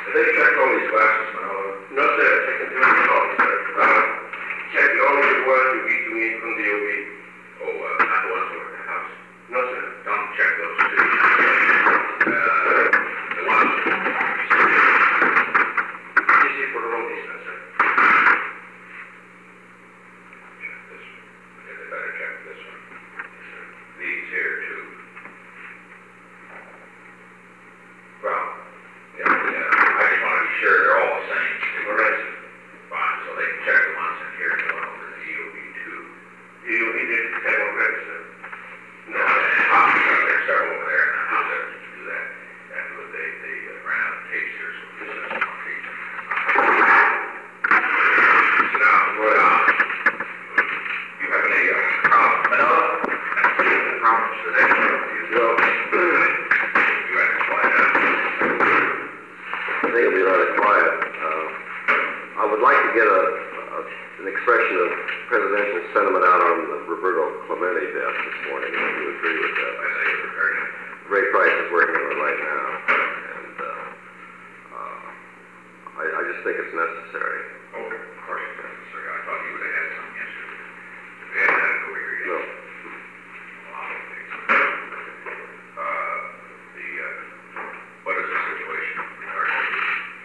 They checked all these glasses now. No, sir. Taken to the call, sir. Checked only the ones you give to me from the OB. Oh, not the ones over at the house. No, sir. Don't check those too. The ones. This is for the wrong distance, sir. Check this one. Yeah, they better check this one. These here too. Well, yeah. I just want to be sure they're all the same. All right, sir. Fine, so they can check the ones in here and the one over in the EOB too. You did have already, sir. No, there's several over there, and I said to do that. And they ran out of tapes here, so this is more tapes. Sit down, go down. You have any problems? No. Problems today? Well, You had to quiet down. I think it'll be rather quiet. I would like to get an expression of presidential sentiment out on the Roberto Clemente death this morning. If you agree with that. I say you're prepared. Ray Price is working on it right now, and I just think it's necessary. Oh, of course it's necessary. I thought you would have had some yesterday. They hadn't had it over here yet. No. What is the situation regarding what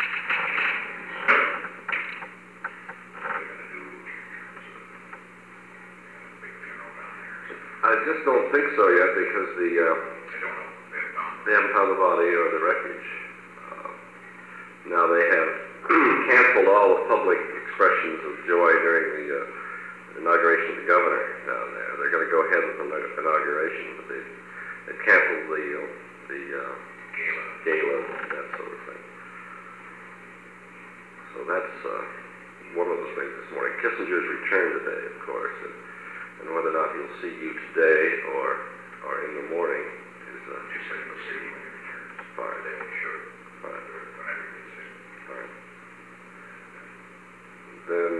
are we going to do in terms of a big funeral down there? I just don't think so yet because I don't know. they haven't found the body or the wreckage. Now they have canceled all the public expressions of joy during the inauguration of the governor down there. They're going to go ahead with the inauguration, but they've canceled the gala, that sort of thing. So that's one of the things this morning. Kissinger's return today, of course, and whether or not he'll see you today or in the morning is Just say you'll see when you return. fine. Sure. Fine. Whenever you see. Fine. Then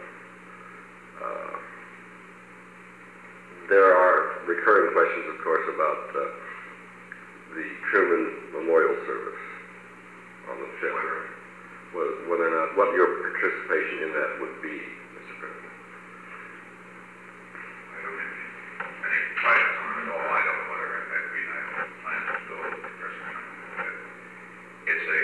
there are recurring questions, of course, about the Truman Memorial Service on the 5th. Whether or not, what your participation in that would be, Mr. President. I don't have any plans on it at all. I don't know whether that would be. I don't plan to go to the president. It's a,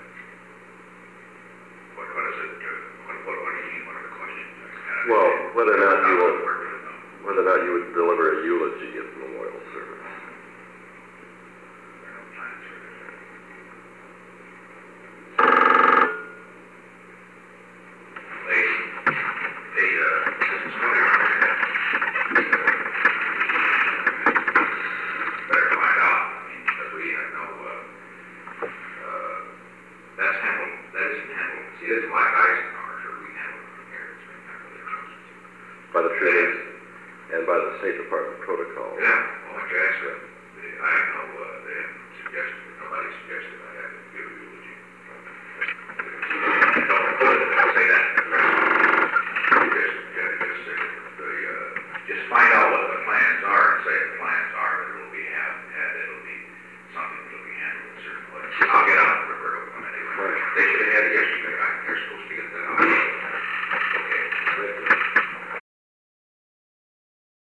what is it? What do you mean? What are the questions? Well, whether or not you would deliver a eulogy at the memorial service. There are no plans for this. Better find out, because we have no, that isn't handled. See, this is Mike Eisenhower, sure, we handle it from here, it's been handled in trust. By the Trumans and by the State Department protocol. Yeah, well, I guess,